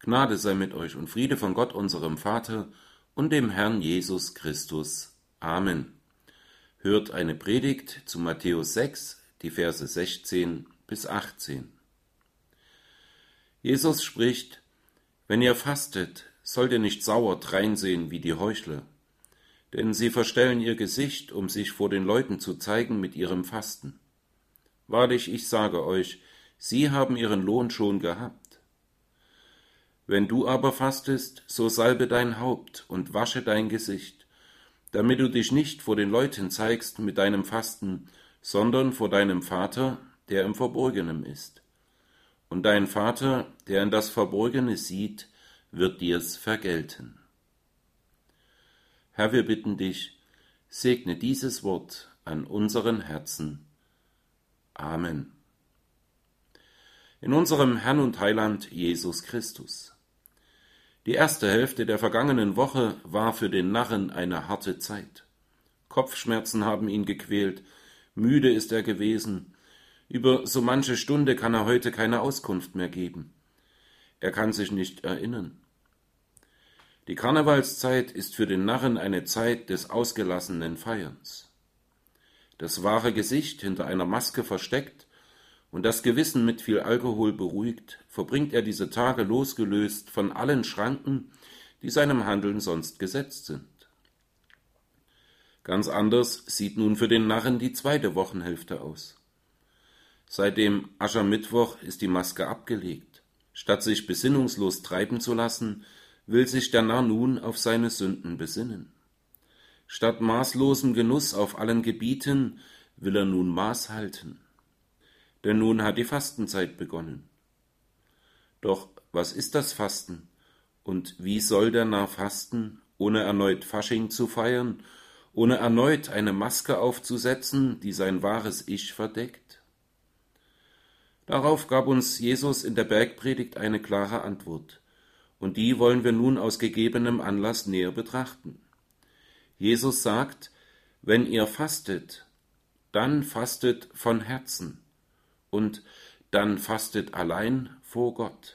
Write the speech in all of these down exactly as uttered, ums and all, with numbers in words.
Gnade sei mit euch und Friede von Gott, unserem Vater und dem Herrn Jesus Christus. Amen. Hört eine Predigt zu Matthäus sechs, die Verse sechzehn bis achtzehn. Jesus spricht: Wenn ihr fastet, sollt ihr nicht sauer dreinsehen wie die Heuchler, denn sie verstellen ihr Gesicht, um sich vor den Leuten zu zeigen mit ihrem Fasten. Wahrlich, ich sage euch, sie haben ihren Lohn schon gehabt. Wenn du aber fastest, so salbe dein Haupt und wasche dein Gesicht, damit du dich nicht vor den Leuten zeigst mit deinem Fasten, sondern vor deinem Vater, der im Verborgenen ist. Und dein Vater, der in das Verborgene sieht, wird dir's vergelten. Herr, wir bitten dich, segne dieses Wort an unseren Herzen. Amen. In unserem Herrn und Heiland Jesus Christus. Die erste Hälfte der vergangenen Woche war für den Narren eine harte Zeit. Kopfschmerzen haben ihn gequält, müde ist er gewesen. Über so manche Stunde kann er heute keine Auskunft mehr geben. Er kann sich nicht erinnern. Die Karnevalszeit ist für den Narren eine Zeit des ausgelassenen Feierns. Das wahre Gesicht hinter einer Maske versteckt und das Gewissen mit viel Alkohol beruhigt, verbringt er diese Tage losgelöst von allen Schranken, die seinem Handeln sonst gesetzt sind. Ganz anders sieht nun für den Narren die zweite Wochenhälfte aus. Seit dem Aschermittwoch ist die Maske abgelegt. Statt sich besinnungslos treiben zu lassen, will sich der Narr nun auf seine Sünden besinnen. Statt maßlosem Genuss auf allen Gebieten will er nun Maß halten. Denn nun hat die Fastenzeit begonnen. Doch was ist das Fasten? Und wie soll der Narr fasten, ohne erneut Fasching zu feiern, ohne erneut eine Maske aufzusetzen, die sein wahres Ich verdeckt? Darauf gab uns Jesus in der Bergpredigt eine klare Antwort, und die wollen wir nun aus gegebenem Anlass näher betrachten. Jesus sagt: Wenn ihr fastet, dann fastet von Herzen. Und dann fastet allein vor Gott.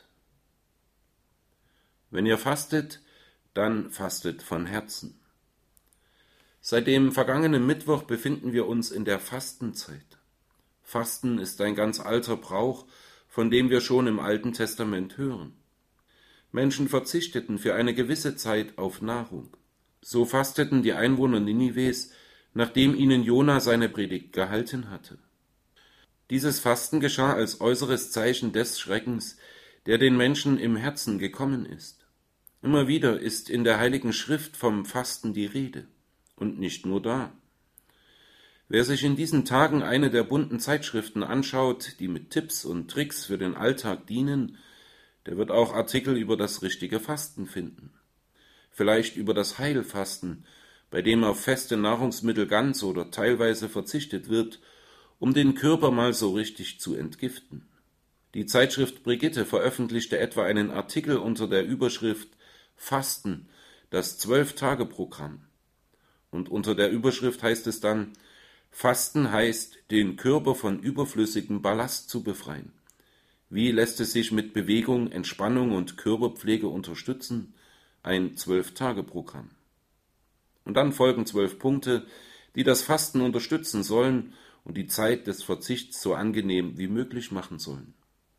Wenn ihr fastet, dann fastet von Herzen. Seit dem vergangenen Mittwoch befinden wir uns in der Fastenzeit. Fasten ist ein ganz alter Brauch, von dem wir schon im Alten Testament hören. Menschen verzichteten für eine gewisse Zeit auf Nahrung. So fasteten die Einwohner Ninives, nachdem ihnen Jona seine Predigt gehalten hatte. Dieses Fasten geschah als äußeres Zeichen des Schreckens, der den Menschen im Herzen gekommen ist. Immer wieder ist in der Heiligen Schrift vom Fasten die Rede. Und nicht nur da. Wer sich in diesen Tagen eine der bunten Zeitschriften anschaut, die mit Tipps und Tricks für den Alltag dienen, der wird auch Artikel über das richtige Fasten finden. Vielleicht über das Heilfasten, bei dem auf feste Nahrungsmittel ganz oder teilweise verzichtet wird, um den Körper mal so richtig zu entgiften. Die Zeitschrift Brigitte veröffentlichte etwa einen Artikel unter der Überschrift Fasten, das Zwölf-Tage-Programm. Und unter der Überschrift heißt es dann: Fasten heißt, den Körper von überflüssigem Ballast zu befreien. Wie lässt es sich mit Bewegung, Entspannung und Körperpflege unterstützen? Ein Zwölf-Tage-Programm. Und dann folgen zwölf Punkte, die das Fasten unterstützen sollen und die Zeit des Verzichts so angenehm wie möglich machen sollen.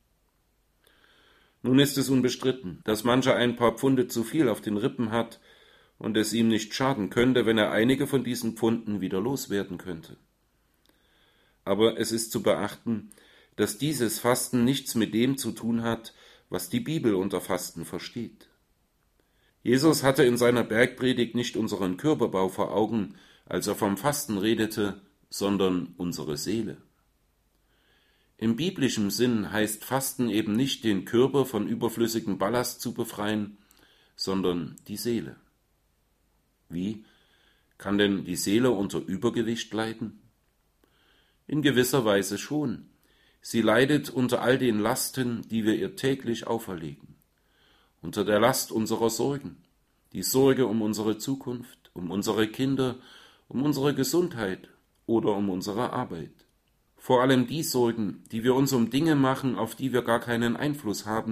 Nun ist es unbestritten, dass mancher ein paar Pfunde zu viel auf den Rippen hat und es ihm nicht schaden könnte, wenn er einige von diesen Pfunden wieder loswerden könnte. Aber es ist zu beachten, dass dieses Fasten nichts mit dem zu tun hat, was die Bibel unter Fasten versteht. Jesus hatte in seiner Bergpredigt nicht unseren Körperbau vor Augen, als er vom Fasten redete, sondern unsere Seele. Im biblischen Sinn heißt Fasten eben nicht, den Körper von überflüssigem Ballast zu befreien, sondern die Seele. Wie? Kann denn die Seele unter Übergewicht leiden? In gewisser Weise schon. Sie leidet unter all den Lasten, die wir ihr täglich auferlegen. Unter der Last unserer Sorgen, die Sorge um unsere Zukunft, um unsere Kinder, um unsere Gesundheit oder um unsere Arbeit. Vor allem die Sorgen, die wir uns um Dinge machen, auf die wir gar keinen Einfluss haben,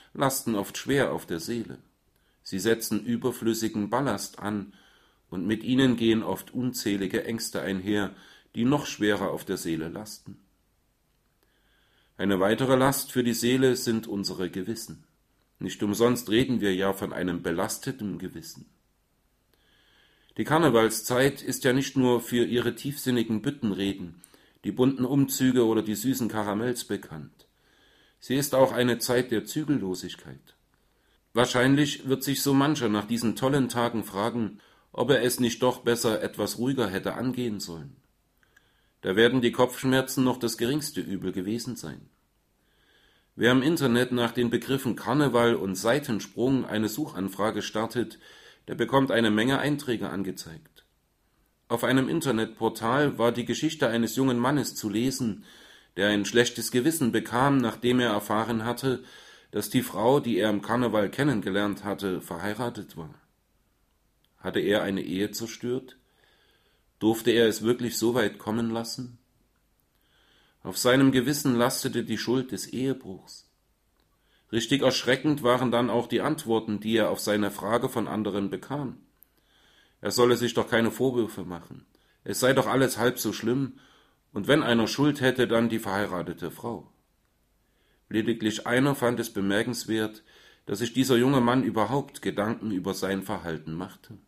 lasten oft schwer auf der Seele. Sie setzen überflüssigen Ballast an, und mit ihnen gehen oft unzählige Ängste einher, die noch schwerer auf der Seele lasten. Eine weitere Last für die Seele sind unsere Gewissen. Nicht umsonst reden wir ja von einem belasteten Gewissen. Die Karnevalszeit ist ja nicht nur für ihre tiefsinnigen Büttenreden, die bunten Umzüge oder die süßen Karamells bekannt. Sie ist auch eine Zeit der Zügellosigkeit. Wahrscheinlich wird sich so mancher nach diesen tollen Tagen fragen, ob er es nicht doch besser etwas ruhiger hätte angehen sollen. Da werden die Kopfschmerzen noch das geringste Übel gewesen sein. Wer im Internet nach den Begriffen Karneval und Seitensprung eine Suchanfrage startet, der bekommt eine Menge Einträge angezeigt. Auf einem Internetportal war die Geschichte eines jungen Mannes zu lesen, der ein schlechtes Gewissen bekam, nachdem er erfahren hatte, dass die Frau, die er im Karneval kennengelernt hatte, verheiratet war. Hatte er eine Ehe zerstört? Durfte er es wirklich so weit kommen lassen? Auf seinem Gewissen lastete die Schuld des Ehebruchs. Richtig erschreckend waren dann auch die Antworten, die er auf seine Frage von anderen bekam. Er solle sich doch keine Vorwürfe machen. Es sei doch alles halb so schlimm, und wenn einer Schuld hätte, dann die verheiratete Frau. Lediglich einer fand es bemerkenswert, dass sich dieser junge Mann überhaupt Gedanken über sein Verhalten machte.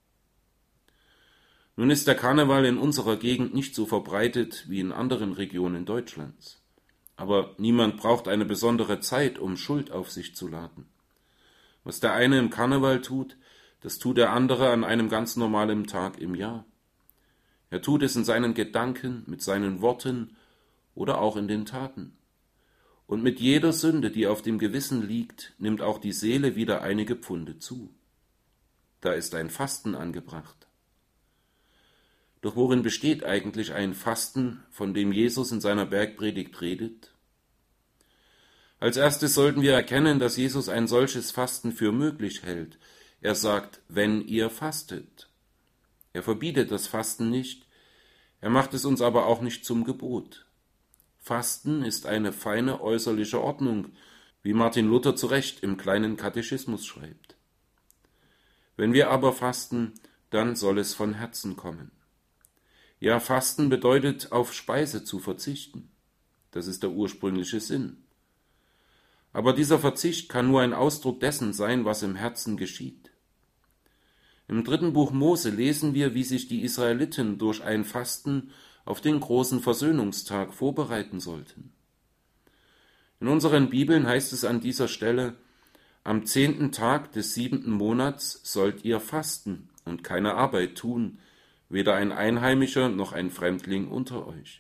Nun ist der Karneval in unserer Gegend nicht so verbreitet wie in anderen Regionen Deutschlands. Aber niemand braucht eine besondere Zeit, um Schuld auf sich zu laden. Was der eine im Karneval tut, das tut der andere an einem ganz normalen Tag im Jahr. Er tut es in seinen Gedanken, mit seinen Worten oder auch in den Taten. Und mit jeder Sünde, die auf dem Gewissen liegt, nimmt auch die Seele wieder einige Pfunde zu. Da ist ein Fasten angebracht. Doch worin besteht eigentlich ein Fasten, von dem Jesus in seiner Bergpredigt redet? Als erstes sollten wir erkennen, dass Jesus ein solches Fasten für möglich hält. Er sagt, wenn ihr fastet. Er verbietet das Fasten nicht, er macht es uns aber auch nicht zum Gebot. Fasten ist eine feine äußerliche Ordnung, wie Martin Luther zu Recht im kleinen Katechismus schreibt. Wenn wir aber fasten, dann soll es von Herzen kommen. Ja, Fasten bedeutet, auf Speise zu verzichten. Das ist der ursprüngliche Sinn. Aber dieser Verzicht kann nur ein Ausdruck dessen sein, was im Herzen geschieht. Im dritten Buch Mose lesen wir, wie sich die Israeliten durch ein Fasten auf den großen Versöhnungstag vorbereiten sollten. In unseren Bibeln heißt es an dieser Stelle, am zehnten Tag des siebenten Monats sollt ihr fasten und keine Arbeit tun, weder ein Einheimischer noch ein Fremdling unter euch.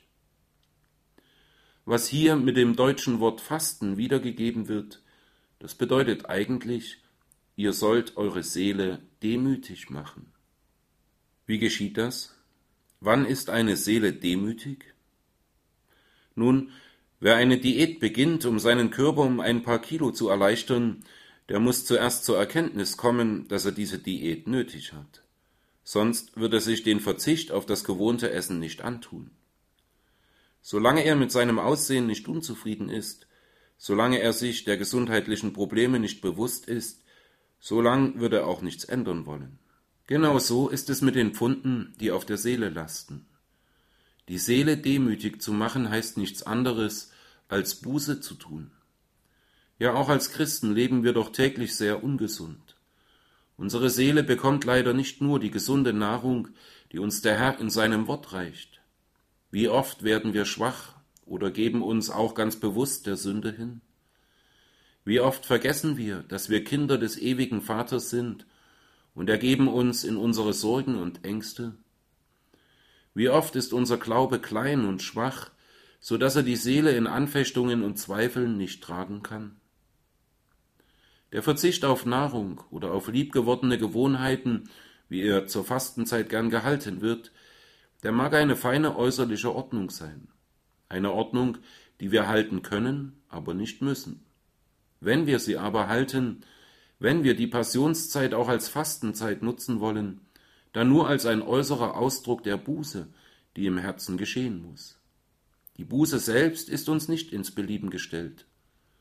Was hier mit dem deutschen Wort Fasten wiedergegeben wird, das bedeutet eigentlich, ihr sollt eure Seele demütig machen. Wie geschieht das? Wann ist eine Seele demütig? Nun, wer eine Diät beginnt, um seinen Körper um ein paar Kilo zu erleichtern, der muss zuerst zur Erkenntnis kommen, dass er diese Diät nötig hat. Sonst wird er sich den Verzicht auf das gewohnte Essen nicht antun. Solange er mit seinem Aussehen nicht unzufrieden ist, solange er sich der gesundheitlichen Probleme nicht bewusst ist, solange wird er auch nichts ändern wollen. Genau so ist es mit den Pfunden, die auf der Seele lasten. Die Seele demütig zu machen, heißt nichts anderes, als Buße zu tun. Ja, auch als Christen leben wir doch täglich sehr ungesund. Unsere Seele bekommt leider nicht nur die gesunde Nahrung, die uns der Herr in seinem Wort reicht. Wie oft werden wir schwach oder geben uns auch ganz bewusst der Sünde hin? Wie oft vergessen wir, dass wir Kinder des ewigen Vaters sind und ergeben uns in unsere Sorgen und Ängste? Wie oft ist unser Glaube klein und schwach, so dass er die Seele in Anfechtungen und Zweifeln nicht tragen kann? Der Verzicht auf Nahrung oder auf liebgewordene Gewohnheiten, wie er zur Fastenzeit gern gehalten wird, der mag eine feine äußerliche Ordnung sein. Eine Ordnung, die wir halten können, aber nicht müssen. Wenn wir sie aber halten, wenn wir die Passionszeit auch als Fastenzeit nutzen wollen, dann nur als ein äußerer Ausdruck der Buße, die im Herzen geschehen muss. Die Buße selbst ist uns nicht ins Belieben gestellt.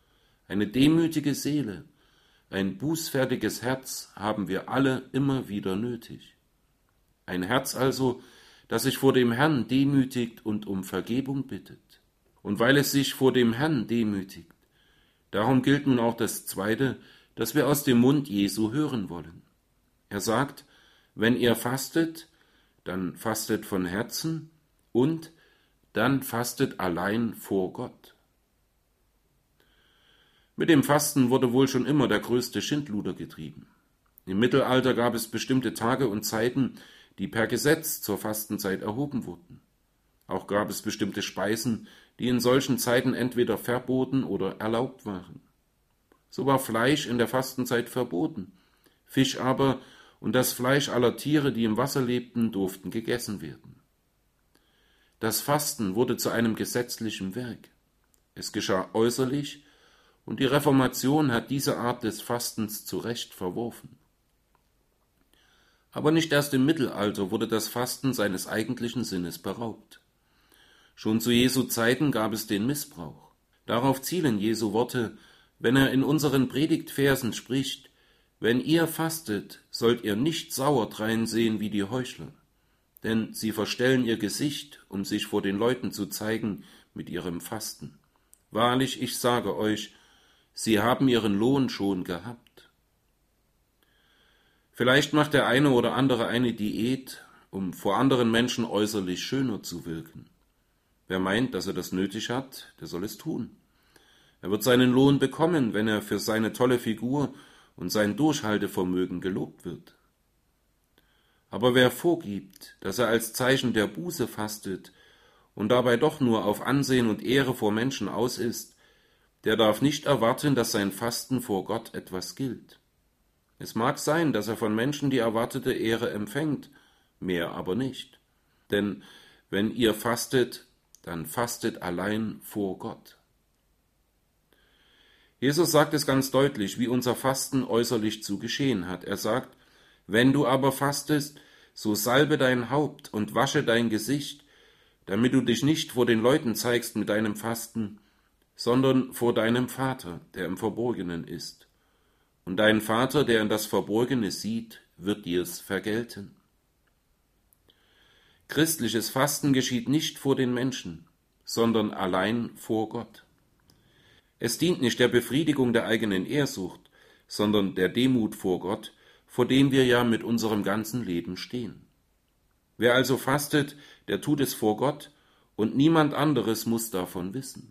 Eine demütige Seele, ein bußfertiges Herz haben wir alle immer wieder nötig. Ein Herz also, das sich vor dem Herrn demütigt und um Vergebung bittet. Und weil es sich vor dem Herrn demütigt, darum gilt nun auch das Zweite, das wir aus dem Mund Jesu hören wollen. Er sagt, wenn ihr fastet, dann fastet von Herzen und dann fastet allein vor Gott. Mit dem Fasten wurde wohl schon immer der größte Schindluder getrieben. Im Mittelalter gab es bestimmte Tage und Zeiten, die per Gesetz zur Fastenzeit erhoben wurden. Auch gab es bestimmte Speisen, die in solchen Zeiten entweder verboten oder erlaubt waren. So war Fleisch in der Fastenzeit verboten, Fisch aber und das Fleisch aller Tiere, die im Wasser lebten, durften gegessen werden. Das Fasten wurde zu einem gesetzlichen Werk. Es geschah äußerlich, und die Reformation hat diese Art des Fastens zu Recht verworfen. Aber nicht erst im Mittelalter wurde das Fasten seines eigentlichen Sinnes beraubt. Schon zu Jesu Zeiten gab es den Missbrauch. Darauf zielen Jesu Worte, wenn er in unseren Predigtversen spricht: Wenn ihr fastet, sollt ihr nicht sauer dreinsehen wie die Heuchler, denn sie verstellen ihr Gesicht, um sich vor den Leuten zu zeigen mit ihrem Fasten. Wahrlich, ich sage euch, sie haben ihren Lohn schon gehabt. Vielleicht macht der eine oder andere eine Diät, um vor anderen Menschen äußerlich schöner zu wirken. Wer meint, dass er das nötig hat, der soll es tun. Er wird seinen Lohn bekommen, wenn er für seine tolle Figur und sein Durchhaltevermögen gelobt wird. Aber wer vorgibt, dass er als Zeichen der Buße fastet und dabei doch nur auf Ansehen und Ehre vor Menschen aus ist, der darf nicht erwarten, dass sein Fasten vor Gott etwas gilt. Es mag sein, dass er von Menschen die erwartete Ehre empfängt, mehr aber nicht. Denn wenn ihr fastet, dann fastet allein vor Gott. Jesus sagt es ganz deutlich, wie unser Fasten äußerlich zu geschehen hat. Er sagt, wenn du aber fastest, so salbe dein Haupt und wasche dein Gesicht, damit du dich nicht vor den Leuten zeigst mit deinem Fasten, sondern vor deinem Vater, der im Verborgenen ist. Und dein Vater, der in das Verborgene sieht, wird dir's vergelten. Christliches Fasten geschieht nicht vor den Menschen, sondern allein vor Gott. Es dient nicht der Befriedigung der eigenen Ehrsucht, sondern der Demut vor Gott, vor dem wir ja mit unserem ganzen Leben stehen. Wer also fastet, der tut es vor Gott, und niemand anderes muss davon wissen.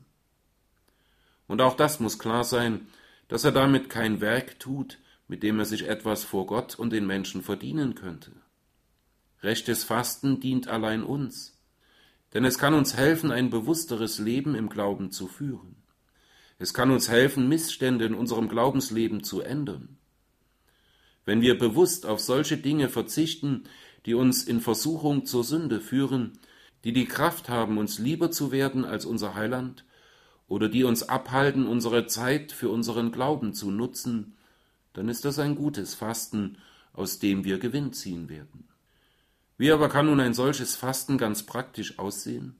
Und auch das muss klar sein, dass er damit kein Werk tut, mit dem er sich etwas vor Gott und den Menschen verdienen könnte. Rechtes Fasten dient allein uns, denn es kann uns helfen, ein bewussteres Leben im Glauben zu führen. Es kann uns helfen, Missstände in unserem Glaubensleben zu ändern. Wenn wir bewusst auf solche Dinge verzichten, die uns in Versuchung zur Sünde führen, die die Kraft haben, uns lieber zu werden als unser Heiland, oder die uns abhalten, unsere Zeit für unseren Glauben zu nutzen, dann ist das ein gutes Fasten, aus dem wir Gewinn ziehen werden. Wie aber kann nun ein solches Fasten ganz praktisch aussehen?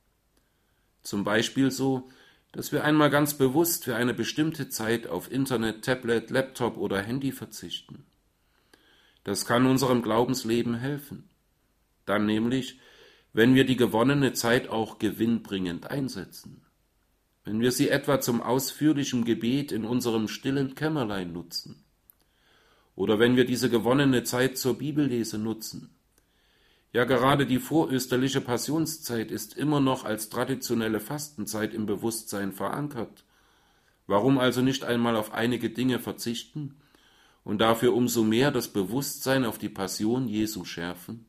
Zum Beispiel so, dass wir einmal ganz bewusst für eine bestimmte Zeit auf Internet, Tablet, Laptop oder Handy verzichten. Das kann unserem Glaubensleben helfen. Dann nämlich, wenn wir die gewonnene Zeit auch gewinnbringend einsetzen. Wenn wir sie etwa zum ausführlichen Gebet in unserem stillen Kämmerlein nutzen. Oder wenn wir diese gewonnene Zeit zur Bibellese nutzen. Ja, gerade die vorösterliche Passionszeit ist immer noch als traditionelle Fastenzeit im Bewusstsein verankert. Warum also nicht einmal auf einige Dinge verzichten und dafür umso mehr das Bewusstsein auf die Passion Jesu schärfen?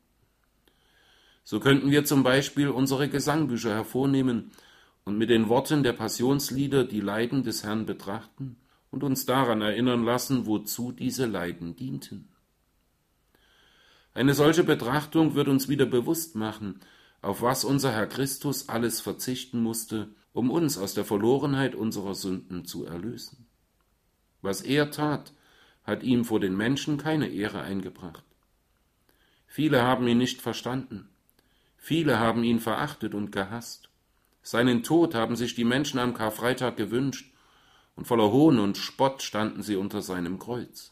So könnten wir zum Beispiel unsere Gesangbücher hervornehmen und mit den Worten der Passionslieder die Leiden des Herrn betrachten und uns daran erinnern lassen, wozu diese Leiden dienten. Eine solche Betrachtung wird uns wieder bewusst machen, auf was unser Herr Christus alles verzichten musste, um uns aus der Verlorenheit unserer Sünden zu erlösen. Was er tat, hat ihm vor den Menschen keine Ehre eingebracht. Viele haben ihn nicht verstanden. Viele haben ihn verachtet und gehasst. Seinen Tod haben sich die Menschen am Karfreitag gewünscht, und voller Hohn und Spott standen sie unter seinem Kreuz.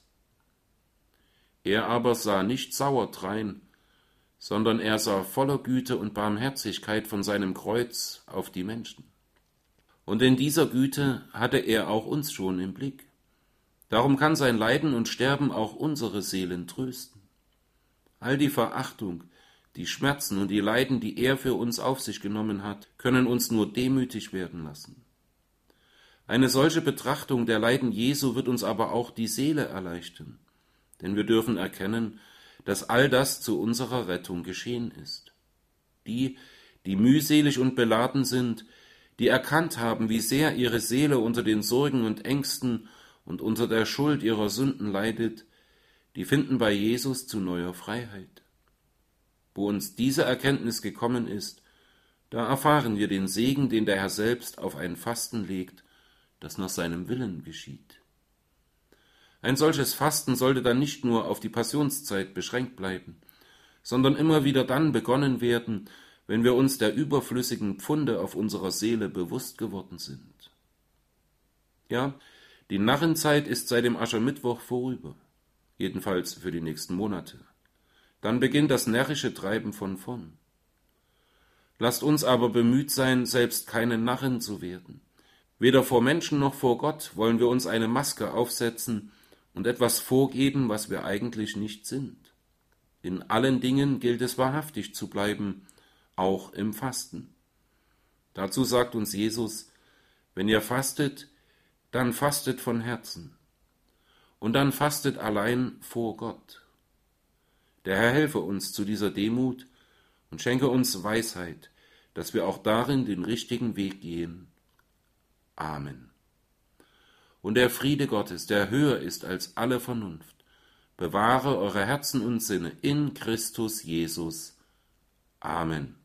Er aber sah nicht sauer drein, sondern er sah voller Güte und Barmherzigkeit von seinem Kreuz auf die Menschen. Und in dieser Güte hatte er auch uns schon im Blick. Darum kann sein Leiden und Sterben auch unsere Seelen trösten. All die Verachtung, die Schmerzen und die Leiden, die er für uns auf sich genommen hat, können uns nur demütig werden lassen. Eine solche Betrachtung der Leiden Jesu wird uns aber auch die Seele erleichtern, denn wir dürfen erkennen, dass all das zu unserer Rettung geschehen ist. Die, die mühselig und beladen sind, die erkannt haben, wie sehr ihre Seele unter den Sorgen und Ängsten und unter der Schuld ihrer Sünden leidet, die finden bei Jesus zu neuer Freiheit. Wo uns diese Erkenntnis gekommen ist, da erfahren wir den Segen, den der Herr selbst auf ein Fasten legt, das nach seinem Willen geschieht. Ein solches Fasten sollte dann nicht nur auf die Passionszeit beschränkt bleiben, sondern immer wieder dann begonnen werden, wenn wir uns der überflüssigen Pfunde auf unserer Seele bewusst geworden sind. Ja, die Narrenzeit ist seit dem Aschermittwoch vorüber, jedenfalls für die nächsten Monate. Dann beginnt das närrische Treiben von vorn. Lasst uns aber bemüht sein, selbst keine Narren zu werden. Weder vor Menschen noch vor Gott wollen wir uns eine Maske aufsetzen und etwas vorgeben, was wir eigentlich nicht sind. In allen Dingen gilt es wahrhaftig zu bleiben, auch im Fasten. Dazu sagt uns Jesus, wenn ihr fastet, dann fastet von Herzen. Und dann fastet allein vor Gott. Der Herr helfe uns zu dieser Demut und schenke uns Weisheit, dass wir auch darin den richtigen Weg gehen. Amen. Und der Friede Gottes, der höher ist als alle Vernunft, bewahre eure Herzen und Sinne in Christus Jesus. Amen.